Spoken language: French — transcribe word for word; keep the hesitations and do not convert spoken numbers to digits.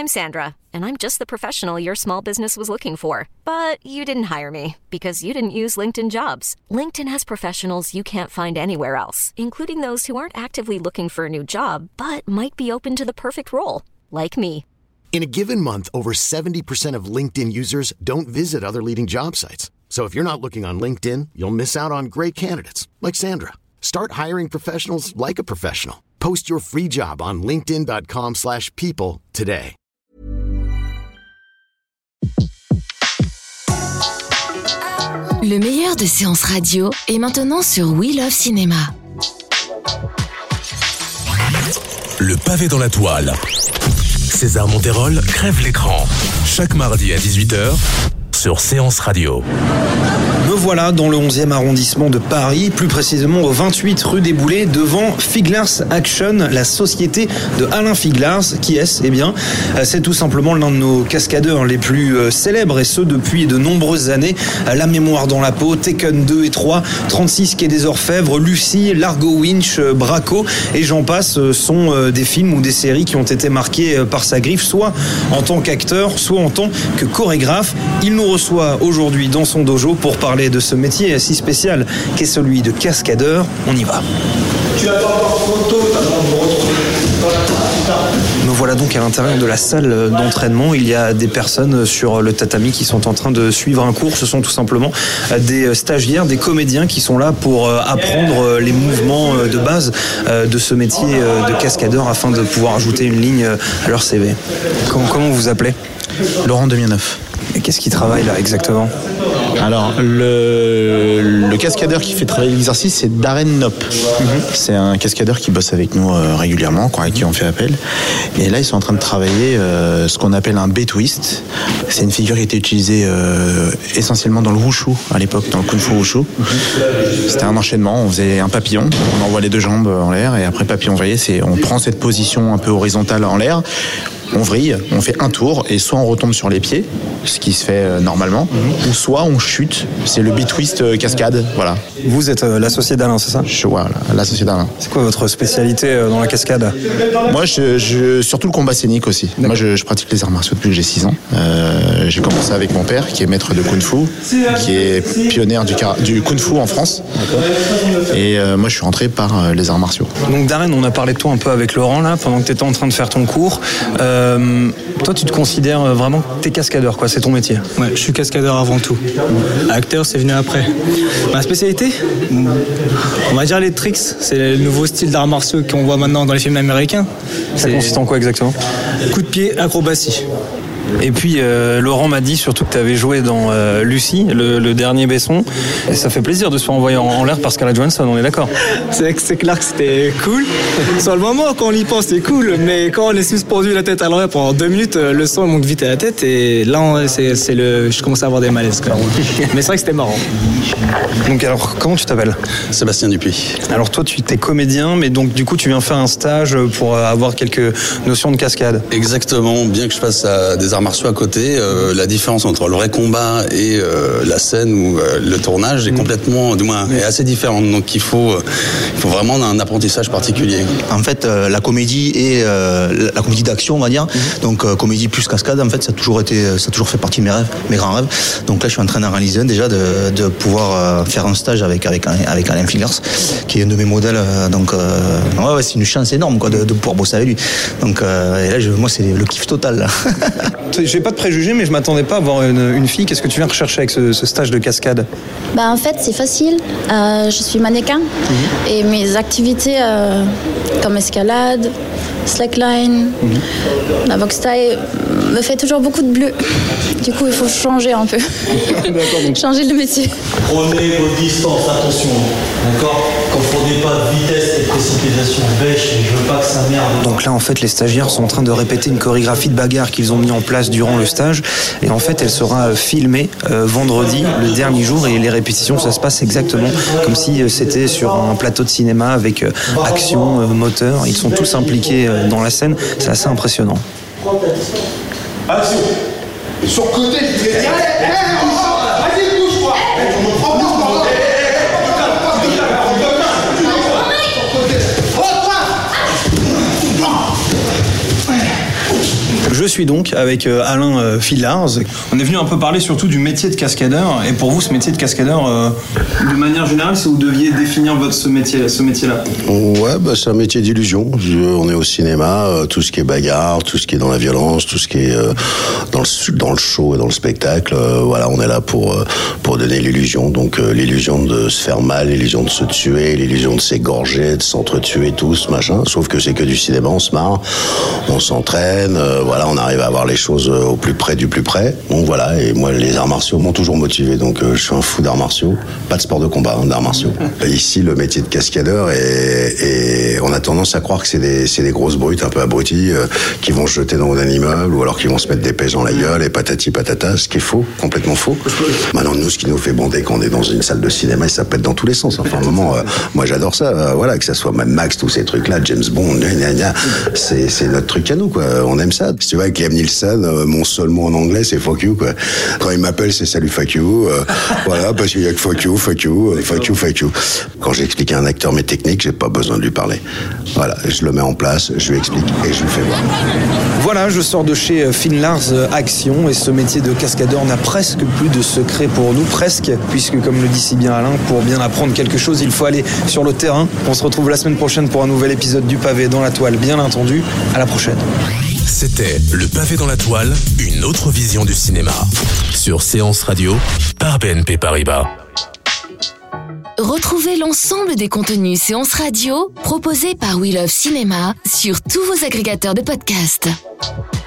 I'm Sandra, and I'm just the professional your small business was looking for. But you didn't hire me because you didn't use LinkedIn Jobs. LinkedIn has professionals you can't find anywhere else, including those who aren't actively looking for a new job, but might be open to the perfect role, like me. In a given month, over seventy percent of LinkedIn users don't visit other leading job sites. So if you're not looking on LinkedIn, you'll miss out on great candidates like Sandra. Start hiring professionals like a professional. Post your free job on linkedin dot com slash people today. Le meilleur de séances radio est maintenant sur We Love Cinéma. Le pavé dans la toile. César Monterol crève l'écran. Chaque mardi à dix-huit heures sur Séance Radio. Me voilà dans le onzième arrondissement de Paris, plus précisément au vingt-huit rue des Boulets, devant Figlars Action, la société de Alain Figlars. Qui est-ce ? Eh bien, c'est tout simplement l'un de nos cascadeurs les plus célèbres, et ce depuis de nombreuses années. La mémoire dans la peau, Taken deux et trois, trente-six quai des Orfèvres, Lucie, Largo Winch, Braco, et j'en passe, sont des films ou des séries qui ont été marqués par sa griffe, soit en tant qu'acteur, soit en tant que chorégraphe. Il nous reçoit aujourd'hui dans son dojo pour parler de ce métier si spécial qu'est celui de cascadeur. On y va. Tu attends encore trop tôt, t'as besoin de me retrouver. Me voilà donc à l'intérieur de la salle d'entraînement. Il y a des personnes sur le tatami qui sont en train de suivre un cours. Ce sont tout simplement des stagiaires, des comédiens qui sont là pour apprendre les mouvements de base de ce métier de cascadeur afin de pouvoir ajouter une ligne à leur C V. Comment, comment vous vous appelez ? Laurent deux mille neuf. Et qu'est-ce qu'il travaille là exactement ? Alors, le, le cascadeur qui fait travailler l'exercice, c'est Darren Knopp. Mm-hmm. C'est un cascadeur qui bosse avec nous euh, régulièrement, quoi, à qui on fait appel. Et là, ils sont en train de travailler euh, ce qu'on appelle un B-twist. C'est une figure qui était utilisée euh, essentiellement dans le wushu à l'époque, dans le kung-fu wushu. Mm-hmm. C'était un enchaînement, on faisait un papillon, on envoie les deux jambes en l'air, et après papillon, vous voyez, c'est, on prend cette position un peu horizontale en l'air, on vrille, on fait un tour, et soit on retombe sur les pieds, ce qui se fait euh, normalement, mmh. ou soit on chute. C'est le B-twist euh, cascade, voilà. Vous êtes euh, l'associé d'Alain, c'est ça ? Je vois, l'associé d'Alain. C'est quoi votre spécialité euh, dans la cascade ? Moi, je, je, surtout le combat scénique aussi. D'accord. Moi, je, je pratique les arts martiaux depuis que j'ai six ans. Euh, j'ai commencé avec mon père, qui est maître de kung-fu, qui est pionnier du, du kung-fu en France. D'accord. Et euh, moi, je suis rentré par euh, les arts martiaux. Donc, Darren, on a parlé de toi un peu avec Laurent, là, pendant que tu étais en train de faire ton cours. Euh, toi, tu te considères vraiment que t'es cascadeur, quoi, c'est ton métier ? Ouais, je suis cascadeur avant tout. Acteur, c'est venu après. Ma spécialité, on va dire les tricks. C'est le nouveau style d'arts martiaux qu'on voit maintenant dans les films américains. Ça c'est... consiste en quoi exactement ? Coup de pied, acrobatie. Et puis euh, Laurent m'a dit surtout que tu avais joué dans euh, Lucie, le, le dernier Besson. Et ça fait plaisir de se faire envoyer en, en l'air par Scarlett Johansson, on est d'accord ? C'est, c'est clair que c'était cool. Sur le moment, quand on y pense, c'est cool. Mais quand on est suspendu la tête à l'envers pendant deux minutes, le son monte vite à la tête. Et là, c'est, c'est le, je commence à avoir des malaises. Quoi. Mais c'est vrai que c'était marrant. Donc alors, comment tu t'appelles ? Sébastien Dupuis. Alors toi, tu es comédien, mais donc du coup, tu viens faire un stage pour avoir quelques notions de cascade. Exactement. Bien que je fasse à des arts martiaux à côté, euh, la différence entre le vrai combat et euh, la scène ou euh, le tournage est complètement, du moins, est assez différente. Donc il faut, euh, il faut vraiment un apprentissage particulier. En fait, euh, la comédie et euh, la comédie d'action, on va dire. Mm-hmm. Donc euh, comédie plus cascade, en fait, ça a toujours été, ça a toujours fait partie de mes rêves, mes grands rêves. Donc là, je suis en train d'en réaliser un déjà de, de pouvoir euh, faire un stage avec avec avec Alain Figlars, qui est un de mes modèles. Euh, donc euh, ouais, ouais, c'est une chance énorme, quoi, de, de pouvoir bosser avec lui. Donc euh, et là, je, moi, c'est le kiff total. Là. J'ai pas de préjugés, mais je m'attendais pas à voir une, une fille. Qu'est-ce que tu viens rechercher avec ce, ce stage de cascade ? Bah en fait c'est facile. Euh, je suis mannequin mmh. et mes activités euh, comme escalade, slackline, mmh. la boxe thaï me fait toujours beaucoup de bleu. Du coup il faut changer un peu. Changer le métier. Prenez vos distances, attention, d'accord ? Confondez pas vitesse et précipitation. Bêche, je veux pas que ça merde. Donc là en fait les stagiaires sont en train de répéter une chorégraphie de bagarre qu'ils ont mis en place durant le stage, et en fait elle sera filmée euh, vendredi, le dernier jour, et les répétitions ça se passe exactement comme si c'était sur un plateau de cinéma avec euh, action, euh, moteur. Ils sont tous impliqués euh, dans la scène, c'est assez impressionnant. Action. Sur le côté, je vais dire, vas-y, bouge-toi. Je suis donc avec euh, Alain euh, Fidlars. On est venu un peu parler surtout du métier de cascadeur. Et pour vous, ce métier de cascadeur, euh, de manière générale, si vous deviez définir votre, ce, métier, ce métier-là. Ouais, bah, c'est un métier d'illusion. Je, on est au cinéma, euh, tout ce qui est bagarre, tout ce qui est dans la violence, tout ce qui est euh, dans, le, dans le show et dans le spectacle. Euh, voilà, on est là pour, euh, pour donner l'illusion. Donc euh, l'illusion de se faire mal, l'illusion de se tuer, l'illusion de s'égorger, de s'entretuer tous, machin. Sauf que c'est que du cinéma, on se marre, on s'entraîne, euh, voilà, on arrive à avoir les choses au plus près du plus près. Donc voilà, et moi les arts martiaux m'ont toujours motivé, donc euh, je suis un fou d'arts martiaux, pas de sport de combat, hein, d'arts martiaux. Et ici, le métier de cascadeur, est, et on a tendance à croire que c'est des, c'est des grosses brutes un peu abruties euh, qui vont se jeter dans un immeuble ou alors qui vont se mettre des pêches dans la gueule et patati patata, ce qui est faux, complètement faux. Maintenant, nous, ce qui nous fait bander quand on est dans une salle de cinéma, ça pète dans tous les sens. Enfin, à un moment, euh, moi j'adore ça, euh, voilà, que ça soit Mad Max, tous ces trucs-là, James Bond, gna, gna, gna, c'est, c'est notre truc à nous, quoi. On aime ça. Si tu vois, avec Liam Neeson, euh, mon seul mot en anglais, c'est fuck you, quoi. Quand il m'appelle, c'est salut fuck you, euh, voilà, parce qu'il y a que fuck you, fuck you, euh, fuck you, fuck you. Quand j'explique à un acteur mes techniques, j'ai pas besoin de lui parler. Voilà, je le mets en place, je lui explique et je lui fais voir. Voilà, je sors de chez Fidlars Action et ce métier de cascadeur n'a presque plus de secret pour nous, presque, puisque comme le dit si bien Alain, pour bien apprendre quelque chose, il faut aller sur le terrain. On se retrouve la semaine prochaine pour un nouvel épisode du Pavé dans la Toile, bien entendu. À la prochaine. C'était Le Pavé dans la Toile, une autre vision du cinéma. Sur Séance Radio, par B N P Paribas. Retrouvez l'ensemble des contenus Séance Radio proposés par We Love Cinéma sur tous vos agrégateurs de podcasts.